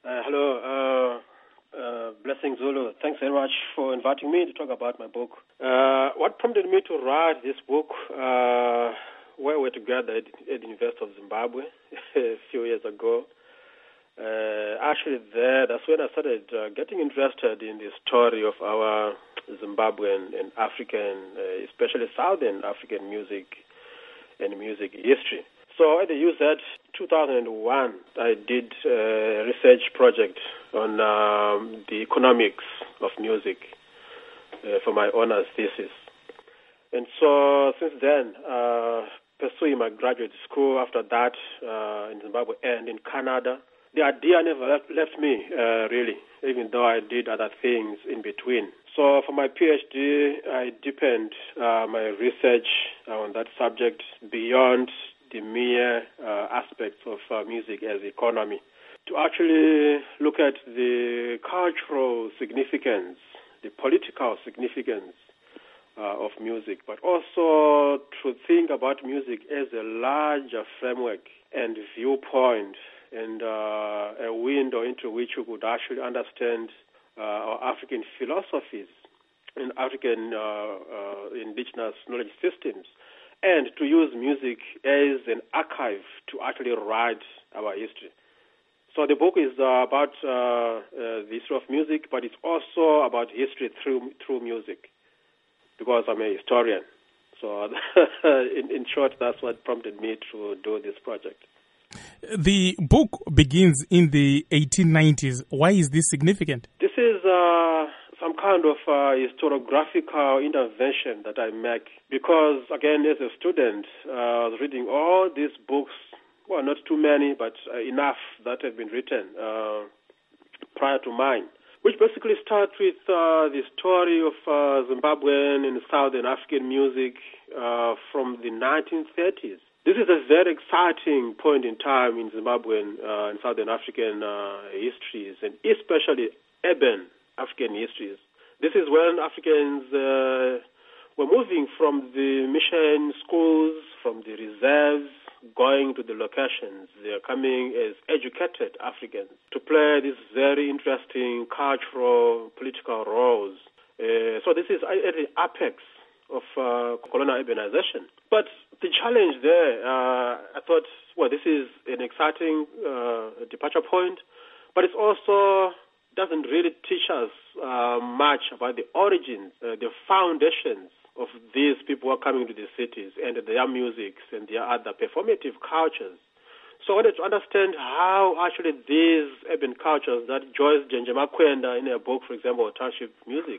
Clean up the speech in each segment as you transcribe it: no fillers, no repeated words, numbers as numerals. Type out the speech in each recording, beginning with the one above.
Hello, Blessing Zulu. Thanks very much for inviting me to talk about my book. What prompted me to write this book? We were together at the University of Zimbabwe a few years ago. That's when I started getting interested in the story of our Zimbabwean and African, especially Southern African music and music history. So at the UZ 2001, I did a research project on the economics of music for my honors thesis. And so since then, pursuing my graduate school after that in Zimbabwe and in Canada, the idea never left me, really, even though I did other things in between. So for my PhD, I deepened my research on that subject beyond the mere aspects of music as economy, to actually look at the cultural significance, the political significance of music, but also to think about music as a larger framework and viewpoint and a window into which you could actually understand our African philosophies and African indigenous knowledge systems, and to use music as an archive to actually write our history. So the book is about the history of music, but it's also about history through music, because I'm a historian. So in short, that's what prompted me to do this project. The book begins in the 1890s. Why is this significant? This is some kind of historiographical intervention that I make because, again, as a student, I was reading all these books, well, not too many, but enough that have been written prior to mine, which basically start with the story of Zimbabwean and Southern African music from the 1930s. This is a very exciting point in time in Zimbabwean and Southern African histories, and especially urban African histories. This is when Africans were moving from the mission schools, from the reserves, going to the locations. They are coming as educated Africans to play these very interesting cultural, political roles. So this is at the apex of colonial urbanization. But the challenge there, I thought, well, this is an exciting departure point, but it also doesn't really teach us much about the origins, the foundations of these people who are coming to the cities and their musics and their other performative cultures. So I wanted to understand how actually these urban cultures that Joyce Njenjemakwenda in her book, for example, Township Music,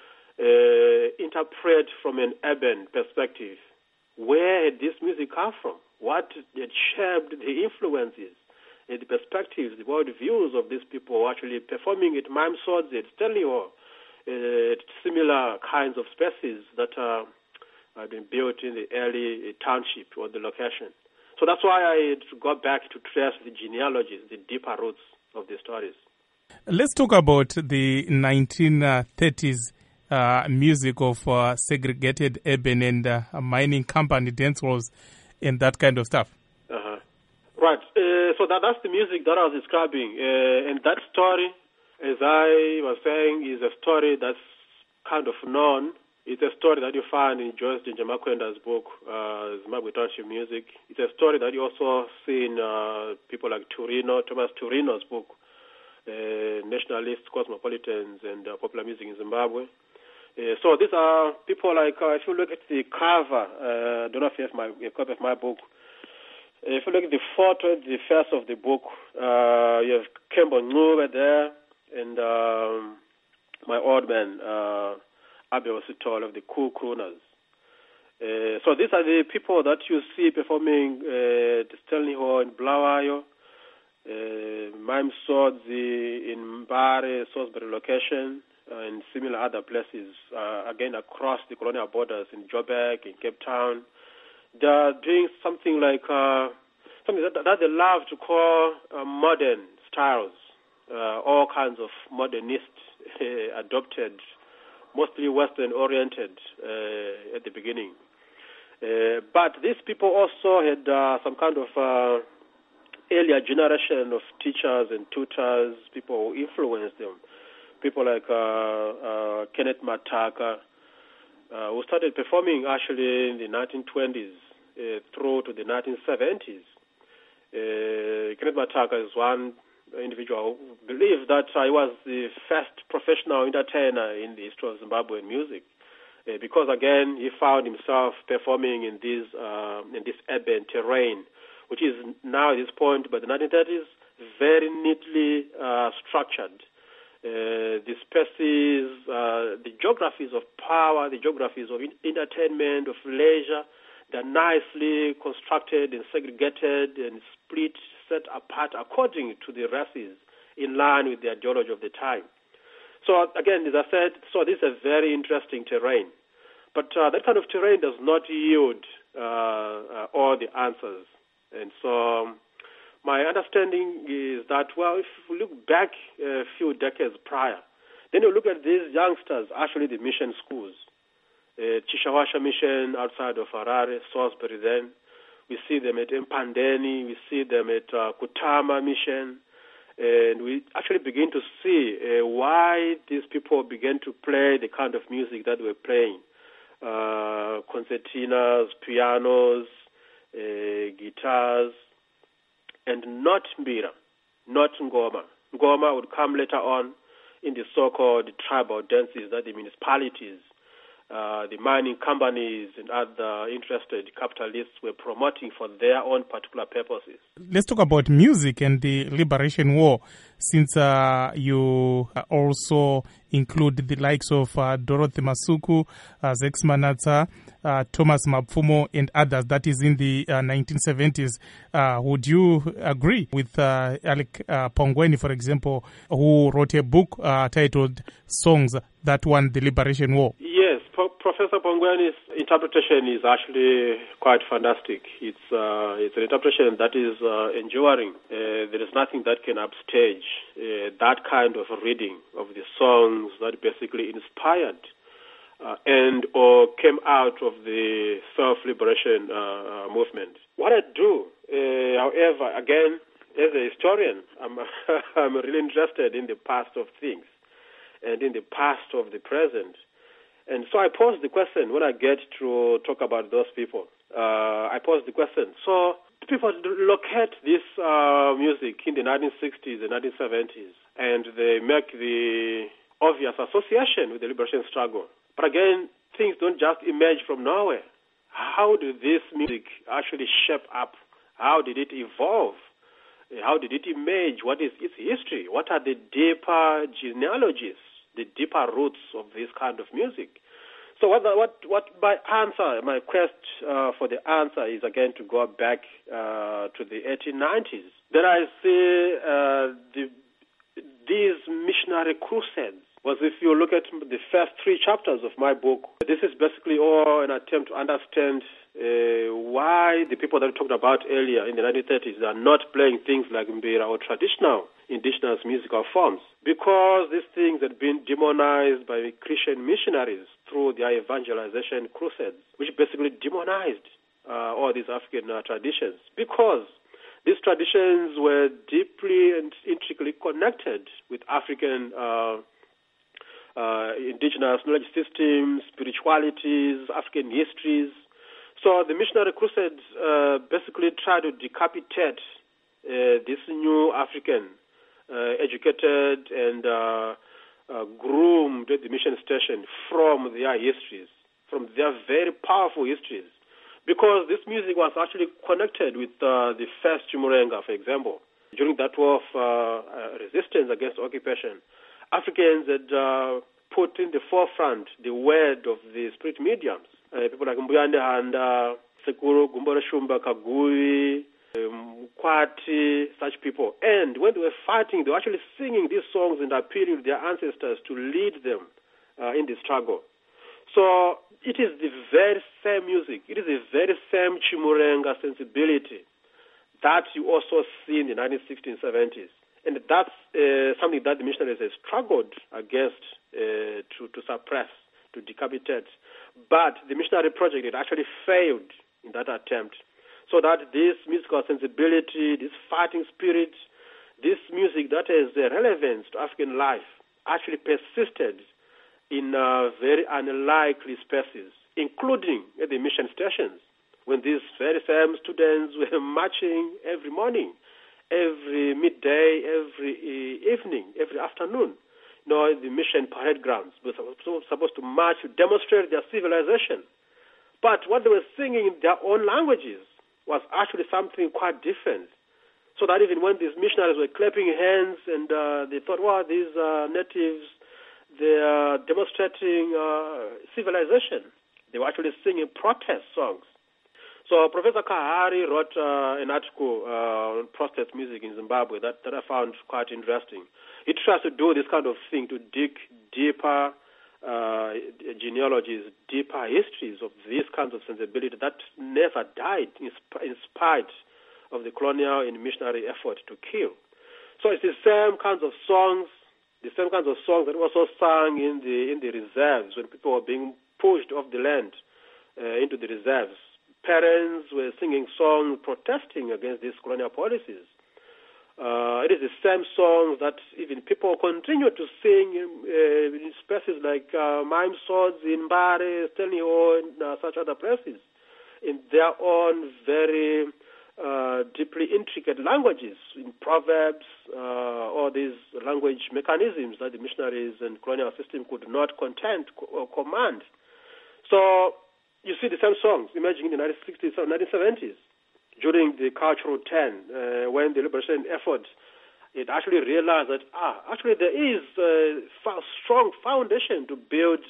interpret from an urban perspective. Where had this music come from? What had shaped the influences, the perspectives, the world views of these people actually performing at Mime Swords, at Stanley Hall, similar kinds of spaces that have been built in the early township or the location. So that's why I got back to trace the genealogies, the deeper roots of the stories. Let's talk about the 1930s music of segregated urban and mining company dance halls and that kind of stuff. Right. So that's the music that I was describing. And that story, as I was saying, is a story that's kind of known. It's a story that you find in Joyce Njenjemakwenda's book, Zimbabwe Township Music. It's a story that you also see in people like Thomas Turino's book, Nationalists, Cosmopolitans, and Popular Music in Zimbabwe. So these are people like, if you look at the cover, I don't know if you have a copy of my book. If you look at the photo at the first of the book, you have Kembo Ncube there, and my old man, Abe Ositol of the Cool Crooners. So these are the people that you see performing at Stanley Hall in Bulawayo, Mime Swords in Mbare, Salisbury location, and similar other places, again across the colonial borders in Joburg, in Cape Town. They are doing something like something that they love to call modern styles, all kinds of modernist adopted, mostly Western-oriented at the beginning. But these people also had some kind of earlier generation of teachers and tutors, people who influenced them, people like Kenneth Mataka, who started performing actually in the 1920s through to the 1970s. Kenneth Mataka is one individual who believes that he was the first professional entertainer in the history of Zimbabwean music, because again he found himself performing in this urban terrain, which is now at this point, by the 1930s, very neatly structured. The spaces, the geographies of power, the geographies of entertainment, of leisure, they're nicely constructed and segregated and split, set apart according to the races in line with the ideology of the time. So again, as I said, this is a very interesting terrain. But that kind of terrain does not yield all the answers. And so my understanding is that, well, if we look back a few decades prior, then you look at these youngsters, actually the mission schools, Chishawasha Mission outside of Harare, Salisbury then. We see them at Mpandeni, we see them at Kutama Mission, and we actually begin to see why these people began to play the kind of music that we're playing. Concertinas, pianos, guitars, and not mbira, not ngoma. Ngoma would come later on in the so-called tribal dances that the municipalities, the mining companies and other interested capitalists were promoting for their own particular purposes. Let's talk about music and the Liberation War, since you also include the likes of Dorothy Masuku, Zex Manatsa, Thomas Mapfumo, and others, that is in the 1970s. Would you agree with Alec Pongweni, for example, who wrote a book titled Songs That Won the Liberation War? Yes, Professor Pongweni's interpretation is actually quite fantastic. It's an interpretation that is enduring. There is nothing that can upstage that kind of reading of the songs that basically inspired and or came out of the self-liberation movement. What I do, however, again, as a historian, I'm really interested in the past of things and in the past of the present. And so I pose the question when I get to talk about those people. I pose the question. So people locate this music in the 1960s and 1970s, and they make the obvious association with the liberation struggle. But again, things don't just emerge from nowhere. How did this music actually shape up? How did it evolve? How did it emerge? What is its history? What are the deeper genealogies, the deeper roots of this kind of music? So what my quest for the answer is again to go back to the 1890s. Then I see these missionary crusades. Was if you look at the first 3 chapters of my book, this is basically all an attempt to understand why the people that we talked about earlier in the 1930s are not playing things like mbira or traditional indigenous musical forms, because these things had been demonized by Christian missionaries through their evangelization crusades, which basically demonized all these African traditions, because these traditions were deeply and intricately connected with African indigenous knowledge systems, spiritualities, African histories. So the missionary crusades basically tried to decapitate this new African, educated and groomed at the mission station from their histories, from their very powerful histories. Because this music was actually connected with the first Chimurenga, for example. During that war of resistance against occupation, Africans had put in the forefront the word of the spirit mediums. People like Mbuyane Handa, Sekuru, Gumbore Shumba, Kagui, Mkwati, such people. And when they were fighting, they were actually singing these songs and appealing to their ancestors to lead them in the struggle. So it is the very same music, it is the very same Chimurenga sensibility that you also see in the 1960s and 70s. And that's something that the missionaries have struggled against to suppress, to decapitate. But the missionary project, it actually failed in that attempt. so that this musical sensibility, this fighting spirit, this music that has relevance to African life actually persisted in very unlikely spaces, including at the mission stations, when these very same students were marching every morning, every midday, every evening, every afternoon. The mission parade grounds were supposed to march to demonstrate their civilization. But what they were singing in their own languages was actually something quite different. So that even when these missionaries were clapping hands and they thought, wow, these natives, they are demonstrating civilization, they were actually singing protest songs. So Professor Kahari wrote an article on protest music in Zimbabwe that I found quite interesting. He tries to do this kind of thing, to dig deeper genealogies, deeper histories of these kinds of sensibility that never died in spite of the colonial and missionary effort to kill. So it's the same kinds of songs, that were also sung in the reserves when people were being pushed off the land into the reserves. Parents were singing songs protesting against these colonial policies. It is the same songs that even people continue to sing in spaces like Mime Swords in Mbare, Stanley Hall, and such other places, in their own very deeply intricate languages, in proverbs, all these language mechanisms that the missionaries and colonial system could not command. So you see the same songs emerging in the 1960s or 1970s. During the cultural turn, when the liberation effort, it actually realized that actually there is a strong foundation to build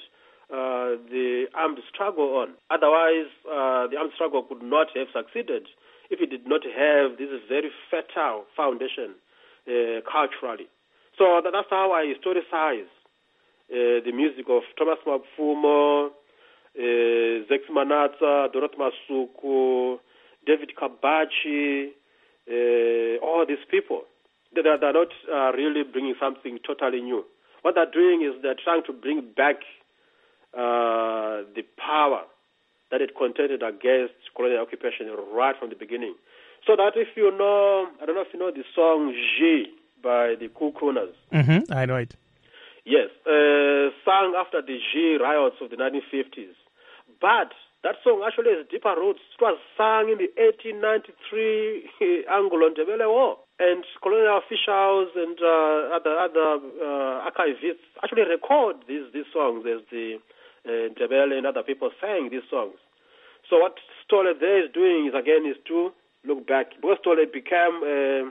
the armed struggle on. Otherwise, the armed struggle could not have succeeded if it did not have this very fertile foundation culturally. So that's how I historicize the music of Thomas Mapfumo, Zex Manatsa, Dorothy Masuku, David Kabachi, all these people. They're not really bringing something totally new. What they're doing is they're trying to bring back the power that it contended against colonial occupation right from the beginning. So that if you know, I don't know if you know the song G by the Cool Crooners. Mm-hmm, I know it. Yes, sung after the G riots of the 1950s. But that song actually has deeper roots. It was sung in the 1893 Anglo-Ndebele War. And colonial officials and other archivists actually record these songs as the Ndebele and other people sang these songs. So what Stole there is doing is to look back. Because Stole became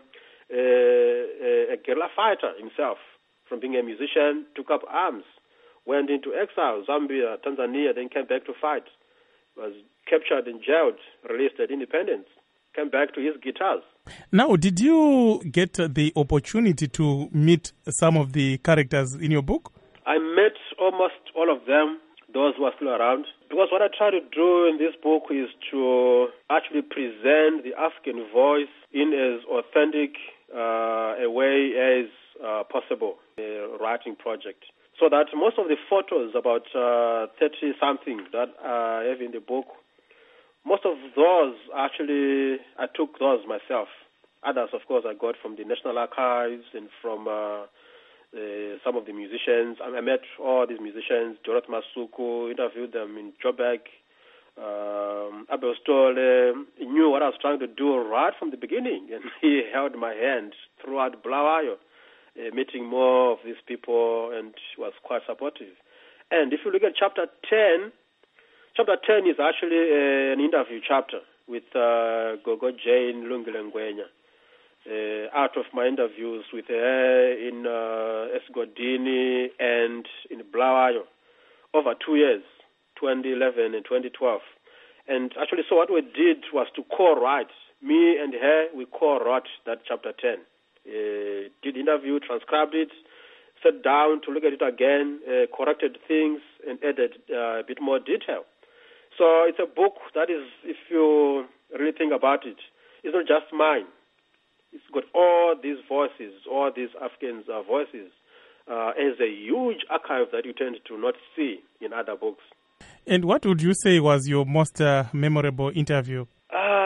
a guerrilla fighter himself. From being a musician, took up arms, went into exile, Zambia, Tanzania, then came back to fight. Was captured and jailed, released at independence, came back to his guitars. Now, did you get the opportunity to meet some of the characters in your book? I met almost all of them, those who are still around. Because what I try to do in this book is to actually present the African voice in as authentic a way as possible, a writing project. So that most of the photos, about 30-something that I have in the book, most of those actually, I took those myself. Others, of course, I got from the National Archives and from some of the musicians. I met all these musicians, Dorothy Masuku, interviewed them in Joburg. Abel Stole, he knew what I was trying to do right from the beginning, and he held my hand throughout Bulawayo. Meeting more of these people, and was quite supportive. And if you look at chapter 10 is actually an interview chapter with Gogo Jane Lungile-Ngwenya. Out of my interviews with her in Esgodini and in Bulawayo over 2 years, 2011 and 2012. And actually, so what we did was to co-write. Me and her, we co-wrote that chapter 10. Did interview, transcribed it, sat down to look at it again, corrected things, and added a bit more detail. So it's a book that is, if you really think about it, it's not just mine. It's got all these voices, all these Africans' voices, as a huge archive that you tend to not see in other books. And what would you say was your most memorable interview?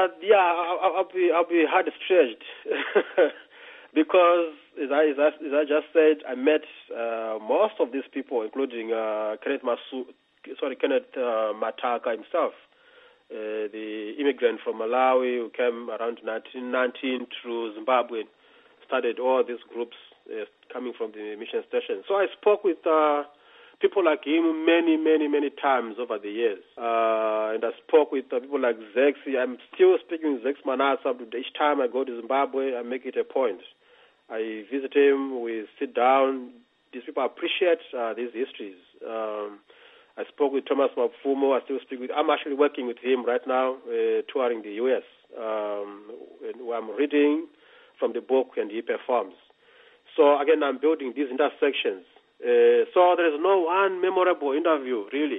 I'll be hard stretched because, as I just said, I met most of these people, including Kenneth Mataka himself, the immigrant from Malawi who came around 1919 through Zimbabwe, started all these groups coming from the mission station. So I spoke with people like him many times over the years. And I spoke with people like Zex. I'm still speaking with Zex Manasa. Each time I go to Zimbabwe, I make it a point. I visit him, we sit down. These people appreciate these histories. I spoke with Thomas Mapfumo. I'm actually working with him right now, touring the U.S. I'm reading from the book and he performs. So again, I'm building these intersections. So there is no one memorable interview, really.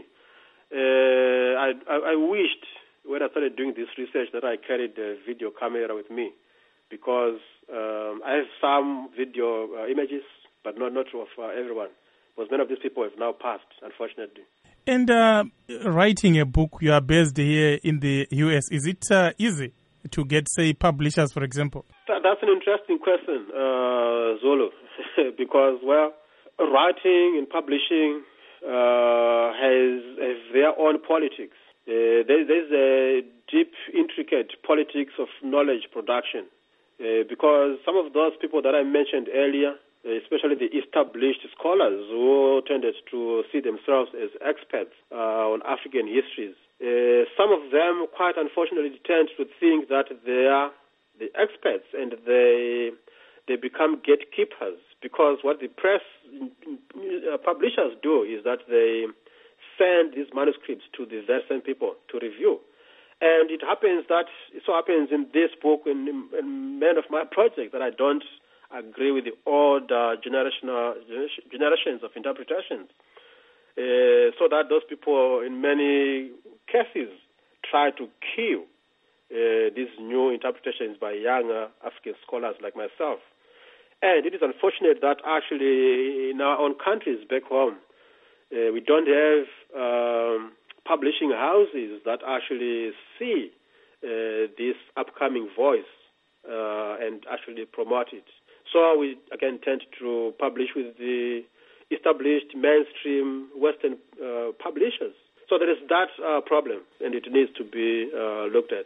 I wished when I started doing this research that I carried the video camera with me, because I have some video images, but not of everyone, because many of these people have now passed, unfortunately. And writing a book, you are based here in the U.S., is it easy to get, say, publishers, for example? That's an interesting question, Zolo, because, well, writing and publishing has their own politics. There's a deep, intricate politics of knowledge production, because some of those people that I mentioned earlier, especially the established scholars who tended to see themselves as experts on African histories, some of them, quite unfortunately, tend to think that they are the experts and they become gatekeepers, because what the press publishers do is that they send these manuscripts to the same people to review. And it so happens in this book and in many of my projects that I don't agree with the old generations of interpretations. So that those people, in many cases, try to kill these new interpretations by younger African scholars like myself. And it is unfortunate that actually in our own countries back home, we don't have publishing houses that actually see this upcoming voice and actually promote it. So we, again, tend to publish with the established mainstream Western publishers. So there is that problem, and it needs to be looked at.